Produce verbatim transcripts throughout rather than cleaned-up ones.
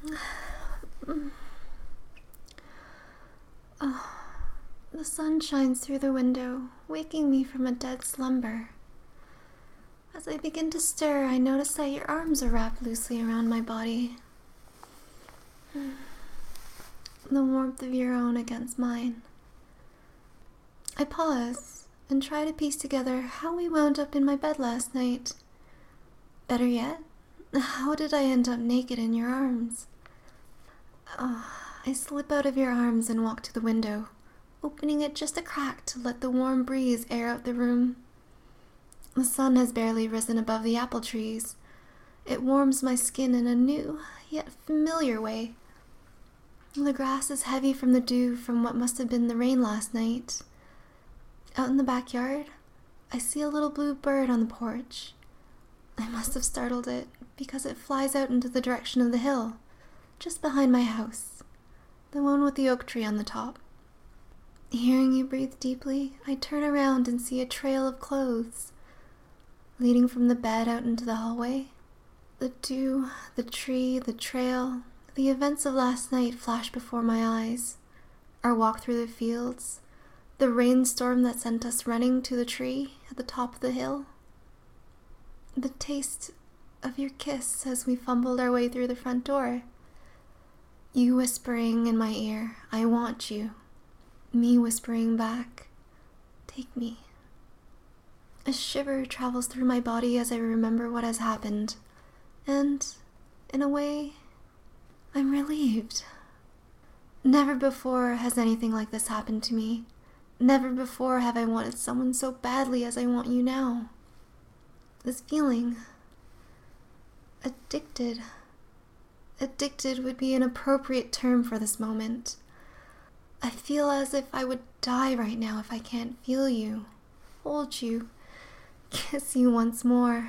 Oh, the sun shines through the window, waking me from a dead slumber. As I begin to stir, I notice that your arms are wrapped loosely around my body. The warmth of your own against mine. I pause and try to piece together how we wound up in my bed last night. Better yet, how did I end up naked in your arms? Oh, I slip out of your arms and walk to the window, opening it just a crack to let the warm breeze air out the room. The sun has barely risen above the apple trees. It warms my skin in a new, yet familiar way. The grass is heavy from the dew from what must have been the rain last night. Out in the backyard, I see a little blue bird on the porch. I must have startled it because it flies out into the direction of the hill, just behind my house, the one with the oak tree on the top. Hearing you breathe deeply, I turn around and see a trail of clothes leading from the bed out into the hallway. The dew, the tree, the trail, the events of last night flash before my eyes. Our walk through the fields, the rainstorm that sent us running to the tree at the top of the hill. The taste of your kiss as we fumbled our way through the front door. You whispering in my ear, "I want you." Me whispering back, "Take me." A shiver travels through my body as I remember what has happened, and, in a way, I'm relieved. Never before has anything like this happened to me. Never before have I wanted someone so badly as I want you now. This feeling, addicted. Addicted would be an appropriate term for this moment. I feel as if I would die right now if I can't feel you, hold you, kiss you once more.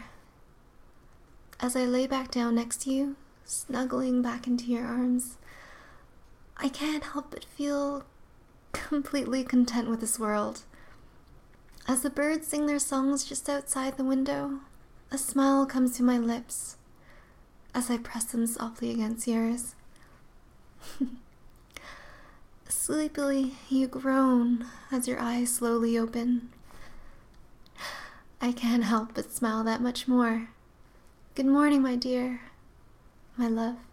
As I lay back down next to you, snuggling back into your arms, I can't help but feel completely content with this world. As the birds sing their songs just outside the window, a smile comes to my lips as I press them softly against yours. Sleepily, you groan as your eyes slowly open. I can't help but smile that much more. Good morning, my dear, my love.